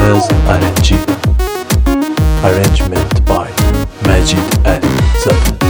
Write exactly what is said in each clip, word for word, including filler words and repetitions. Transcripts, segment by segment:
Jazz R and G. Arrangement by Majid Ali Zafer.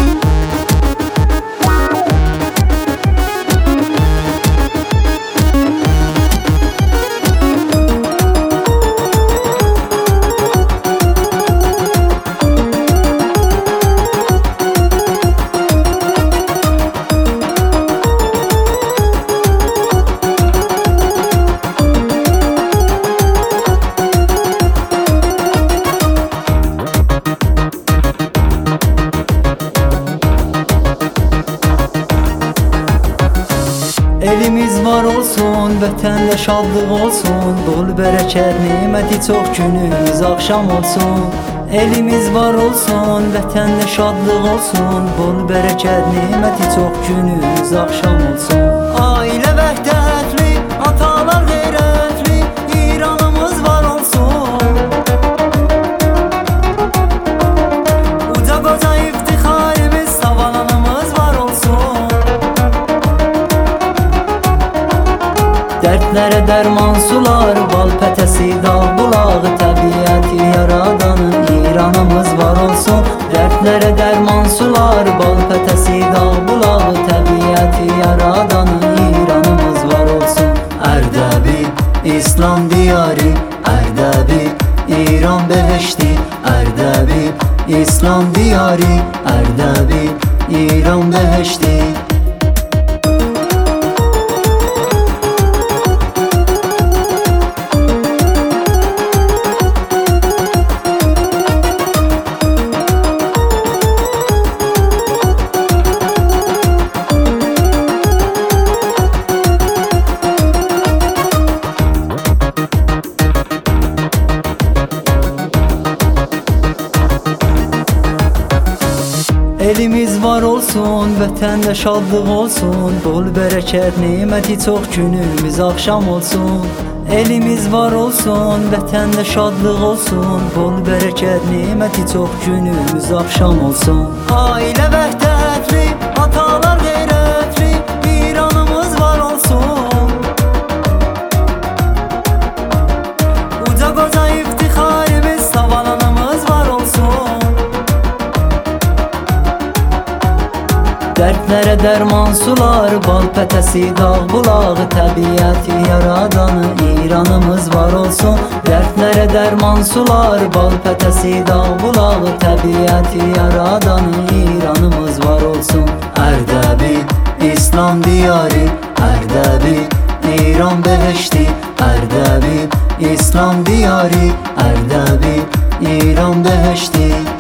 Elimiz var olsun, vətəndə şadlıq olsun, bol bərəkət, neməti çox, günümüz axşam olsun. Elimiz var olsun, vətəndə şadlıq olsun, bol bərəkət, neməti çox, günümüz axşam olsun. Ailə vəhdətli, atalar qeyrətli, İranımız var olsun. Uca qoca iftixarımız, savalanımız var olsun. Dərdlərə dərman sular, bal pətəsi, dağ bulağı, təbiəti yaradanı, İranımız var olsun. Dərdlərə dərman sular, bal pətəsi, dağ bulağı, təbiəti yaradanı, İranımız var olsun. Ərdəbil, İslam diyarı, Ərdəbil, İran behişti. Ərdəbil, İslam diyarı, Ərdəbil, İran behişti. Elimiz var olsun, vətəndə şadlıq olsun, bol bərəkət, neməti çox, günümüz axşam olsun. Elimiz var olsun, vətəndə şadlıq olsun, bol bərəkət, neməti çox, günümüz axşam olsun. Ailə vəhdətli, atalar qeyrətli, İranımız var olsun. Uca qoca iftixarımız, savalanımız var olsun. Dərdlərə dərman sular, bal pətəsi, dağ bulağı, təbiəti yaradanı, İranımız var olsun. Dərdlərə dərman sular, bal pətəsi, dağ bulağı, təbiəti yaradanı, İranımız var olsun. Ərdəbil, İslam diyarı, Ərdəbil, İran behişti. Ərdəbil, İslam diyarı, Ərdəbil, İran behişti.